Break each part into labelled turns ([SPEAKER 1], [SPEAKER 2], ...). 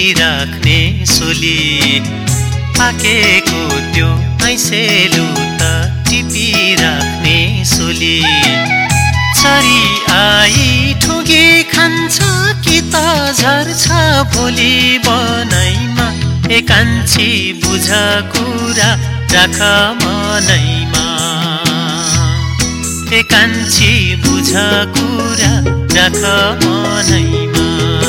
[SPEAKER 1] राख्ने सोली पाकेको त्यो ऐसेलु त टिपिराख्ने सोली चरी आई ठुगी खान्छ कि त झर्छ भोलि बनैमा एकान्छी बुझ कुरा राख मनैमा एकान्छी बुझ कुरा राख मनैमा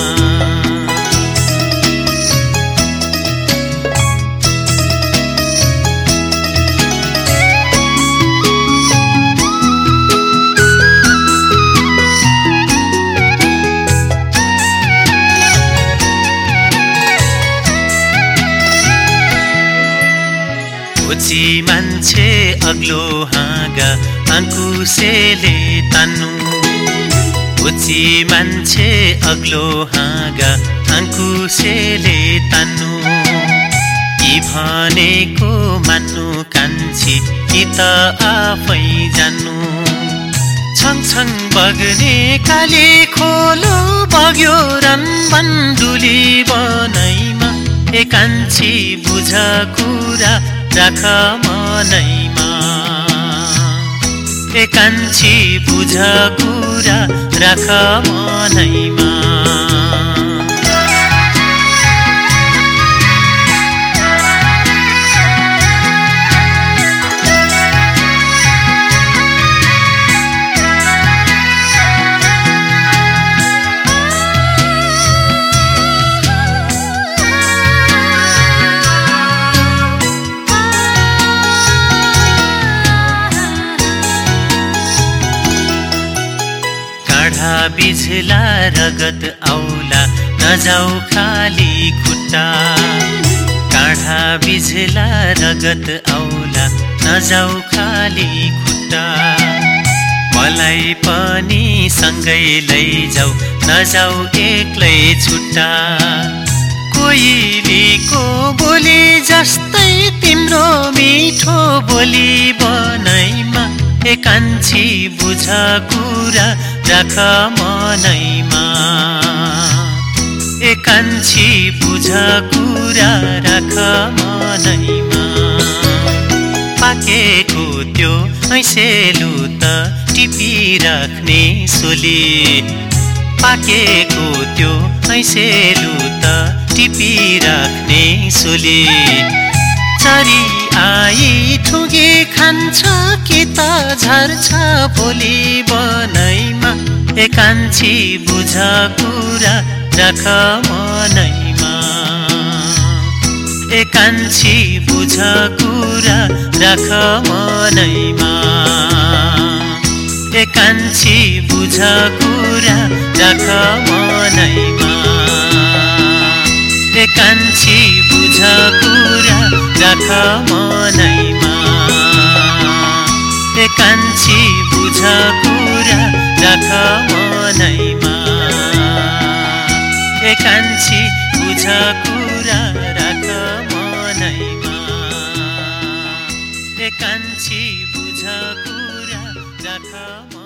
[SPEAKER 1] खोजी मान्छे अग्लो हाँगा आङ्कुसेले तान्नु खोजी मान्छे अग्लो हाँगा आङ्कुसेले तान्नु कि भनेको मान्नु कान्छी कि त आफै जान्नु छङछङ बग्ने काली खोलो बग्यो रनबन्दुली बनैमा एकान्छी बुझ कुरा राख मनैमा एकान्छी बुझ कुरा राख मनैमा बिझला रगत औला नजाऊ खाली खुट्टा काँढा बिझला रगत औला नजाऊ खाली खुट्टा मलाई पनि सँगै लैजाऊ नजाऊ एक्लै छुट्टा कोइलीको बोली जस्तै तिम्रो मिठो बोली बनैमा एकान्छी बुझ कुरा राख मनैमा एकान्छी बुझ कुरा राख मनैमा पाकेको त्यो ऐसेलु त टिपिराख्ने सोली पाकेको त्यो ऐसेलु त टिपिराख्ने सोली चरी आई ठुगी खान्छ कि त झर्छ भोलि बनैमा एकान्छी बुझ कुरा राख मनैमा एकान्छी बुझ कुरा राख मनैमा एकान्छी बुझ कुरा राख मनैमा एकान्छी बुझ कुरा राख मनैमा एकान्छी बुझ कुरा राख मनैमा एकान्छी बुझ कुरा राख मनैमा एकान्छी बुझ कुरा राख